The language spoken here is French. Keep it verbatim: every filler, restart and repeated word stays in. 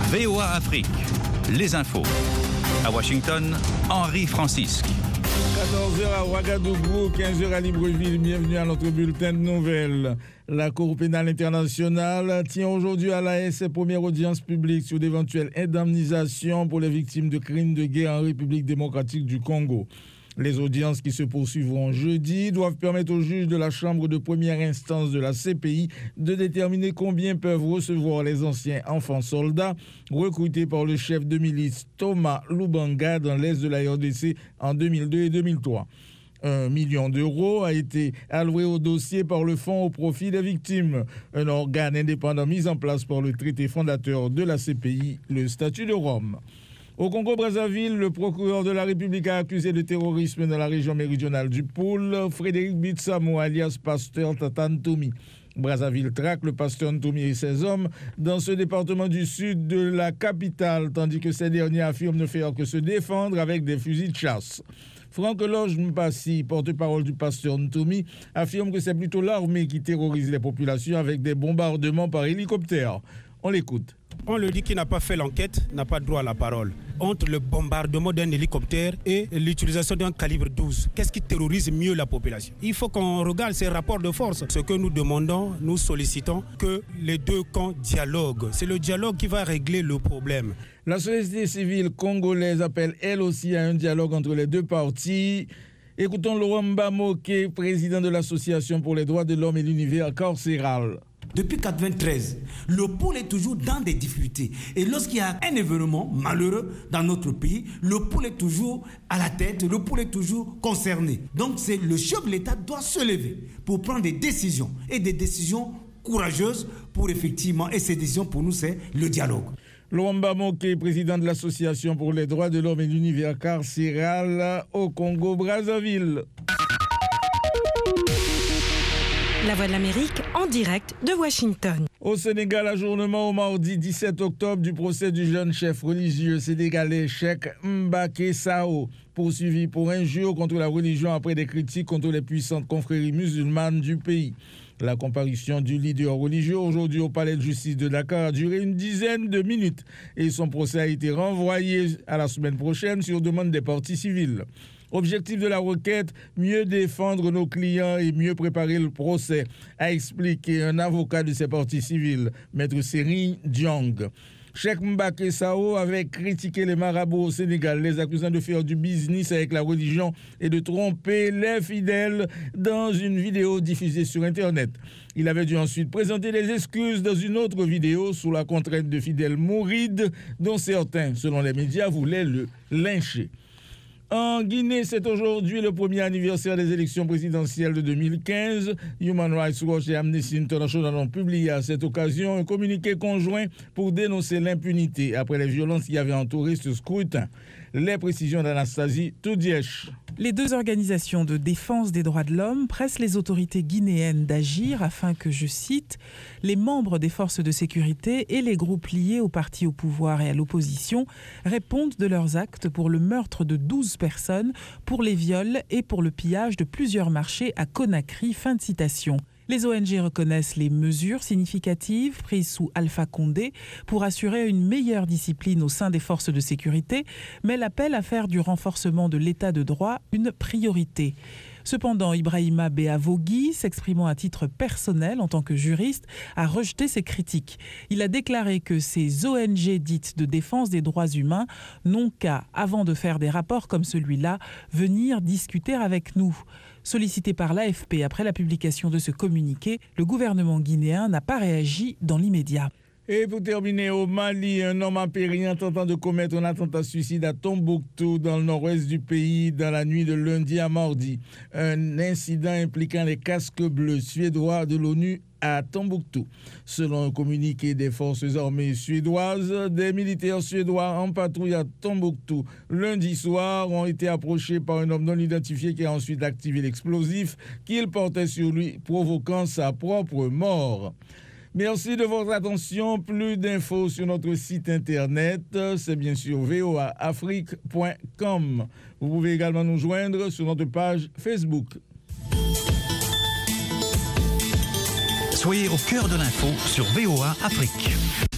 V O A Afrique, les infos. À Washington, Henri Francisque. quatorze heures à Ouagadougou, quinze heures à Libreville. Bienvenue à notre bulletin de nouvelles. La Cour pénale internationale tient aujourd'hui à La Haye ses premières audiences publiques sur d'éventuelles indemnisations pour les victimes de crimes de guerre en République démocratique du Congo. Les audiences qui se poursuivront jeudi doivent permettre aux juges de la Chambre de première instance de la C P I de déterminer combien peuvent recevoir les anciens enfants soldats recrutés par le chef de milice Thomas Lubanga dans l'est de la R D C en deux mille deux et deux mille trois. Un million d'euros a été alloué au dossier par le Fonds au profit des victimes, un organe indépendant mis en place par le traité fondateur de la C P I, le Statut de Rome. Au Congo-Brazzaville, le procureur de la République a accusé de terrorisme dans la région méridionale du Pôle, Frédéric Bitsamo, alias Pasteur Tata Ntomi. Brazzaville traque le pasteur Ntomi et ses hommes dans ce département du sud de la capitale, tandis que ces derniers affirment ne faire que se défendre avec des fusils de chasse. Franck Loge Mpassi, porte-parole du pasteur Ntomi, affirme que c'est plutôt l'armée qui terrorise les populations avec des bombardements par hélicoptère. On l'écoute. On le dit qui n'a pas fait l'enquête n'a pas droit à la parole. Entre le bombardement d'un hélicoptère et l'utilisation d'un calibre douze, qu'est-ce qui terrorise mieux la population? Il faut qu'on regarde ces rapports de force. Ce que nous demandons, nous sollicitons que les deux camps dialoguent. C'est le dialogue qui va régler le problème. La société civile congolaise appelle elle aussi à un dialogue entre les deux parties. Écoutons Laurent Mbamoké, président de l'Association pour les droits de l'homme et l'univers carcéral. Depuis mille neuf cent quatre-vingt-treize, le pôle est toujours dans des difficultés. Et lorsqu'il y a un événement malheureux dans notre pays, le pôle est toujours à la tête, le pôle est toujours concerné. Donc c'est le chef de l'État doit se lever pour prendre des décisions, et des décisions courageuses pour effectivement, et ces décisions pour nous c'est le dialogue. Luamba Moké, président de l'Association pour les droits de l'homme et l'univers carcéral au Congo-Brazzaville. La Voix de l'Amérique en direct de Washington. Au Sénégal, ajournement au mardi dix-sept octobre du procès du jeune chef religieux sénégalais Cheikh Mbacké Sao, poursuivi pour injure contre la religion après des critiques contre les puissantes confréries musulmanes du pays. La comparution du leader religieux aujourd'hui au palais de justice de Dakar a duré une dizaine de minutes et son procès a été renvoyé à la semaine prochaine sur demande des parties civiles. Objectif de la requête, mieux défendre nos clients et mieux préparer le procès, a expliqué un avocat de ces parties civiles, Maître Serigne Diong. Cheikh Mbacké Sao avait critiqué les marabouts au Sénégal, les accusant de faire du business avec la religion et de tromper les fidèles dans une vidéo diffusée sur Internet. Il avait dû ensuite présenter des excuses dans une autre vidéo sous la contrainte de fidèles mourides dont certains, selon les médias, voulaient le lyncher. En Guinée, c'est aujourd'hui le premier anniversaire des élections présidentielles de deux mille quinze. Human Rights Watch et Amnesty International ont publié à cette occasion un communiqué conjoint pour dénoncer l'impunité après les violences qui avaient entouré ce scrutin. Les précisions d'Anastasie Toudièche. Les deux organisations de défense des droits de l'homme pressent les autorités guinéennes d'agir afin que, je cite, les membres des forces de sécurité et les groupes liés aux partis au pouvoir et à l'opposition répondent de leurs actes pour le meurtre de douze personnes, pour les viols et pour le pillage de plusieurs marchés à Conakry. Fin de citation. Les O N G reconnaissent les mesures significatives prises sous Alpha Condé pour assurer une meilleure discipline au sein des forces de sécurité, mais l'appellent à faire du renforcement de l'état de droit une priorité. Cependant, Ibrahima Béavogui, s'exprimant à titre personnel en tant que juriste, a rejeté ces critiques. Il a déclaré que ces O N G dites de défense des droits humains n'ont qu'à, avant de faire des rapports comme celui-là, venir discuter avec nous. Sollicité par l'A F P après la publication de ce communiqué, le gouvernement guinéen n'a pas réagi dans l'immédiat. Et pour terminer, au Mali, un homme a péri en tentant de commettre un attentat suicide à Tombouctou, dans le nord-ouest du pays, dans la nuit de lundi à mardi. Un incident impliquant les casques bleus suédois de l'ONU à Tombouctou. Selon un communiqué des forces armées suédoises, des militaires suédois en patrouille à Tombouctou lundi soir ont été approchés par un homme non identifié qui a ensuite activé l'explosif qu'il portait sur lui, provoquant sa propre mort. Merci de votre attention. Plus d'infos sur notre site internet, c'est bien sûr v o a afrique point com. Vous pouvez également nous joindre sur notre page Facebook. Soyez au cœur de l'info sur V O A Afrique.